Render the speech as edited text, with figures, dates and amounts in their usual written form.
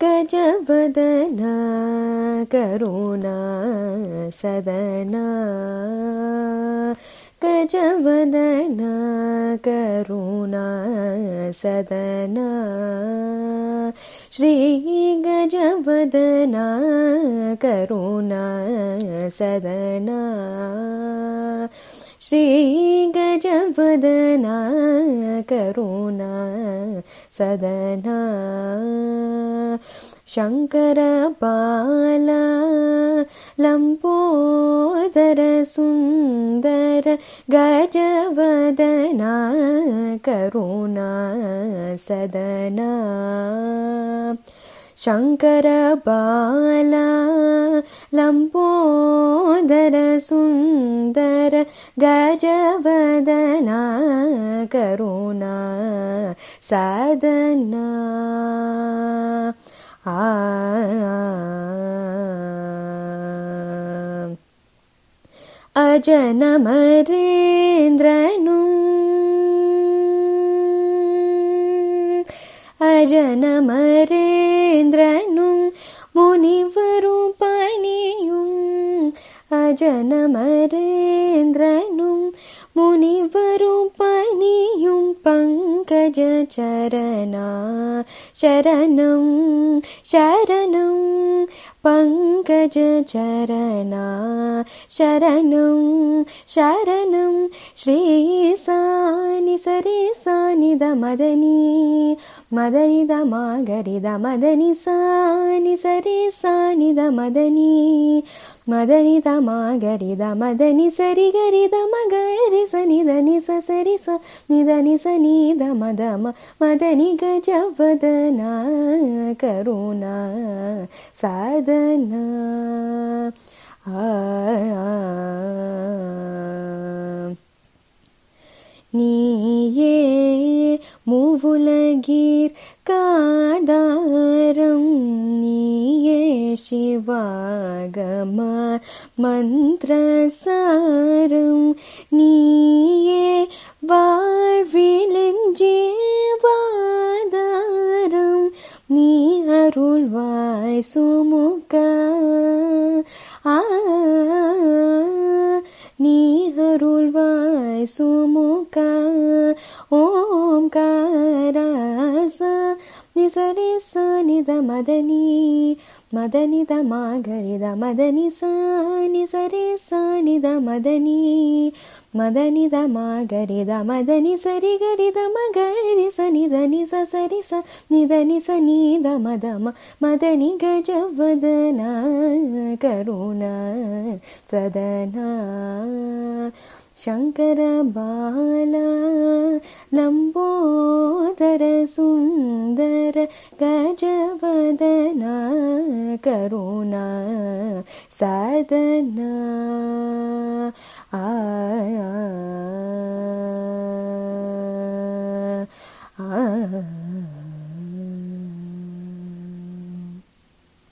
गजवदना करुणा सदना गजवदना करुणा सदना श्री गजवदना करुणा सदना श्री गजवदना करुणा सदना शंकर बाला लंबोदर सुंदर गजवदना करुणा सदना शंकर बाला लंबोदर सुंदर गजवदना करुणा सदना अजनमरेन्द्रनु अजनमरेन्द्रनु मुनिवरु पनियुं अजनमरेन्द्रनु मुनिवरु पनियुं पंकज चरणा शरणं शरणं पंकज चरणा शरणं शरणं श्री सानि सरि सानि द मदनी मदनि द मागरि द मदनि सानि सरि सानि द मदनी मदनि द मागरि द मदनि सरि गरि द मगरि स नि द नि स सरि स नि द नि स नि द मद म मदनि गजवदना करुणा सदना நீயே மூவுலகீர் காதாரம் நீயே சிவாகம மந்திரசாரம் நீயே வாழ்விலின் ஜீவாதாரம் நீ அருள்வாய் சுமுக நீ அருள்வாய் சுமுக ஓம்காரச நிசரி ச நித மதனி மதனி த மாகரி த மதனி ச நிசரி ச நித மதனி மதனி த மாகரி த மதனி சரி கரி த மகரி ச நித நி ச சரி ச நித நி ச நீ த மத ம மதனி கஜவதனா கருணா சதனா शंकर बाला लंबोदर सुंदर गजवदना करुणा सदना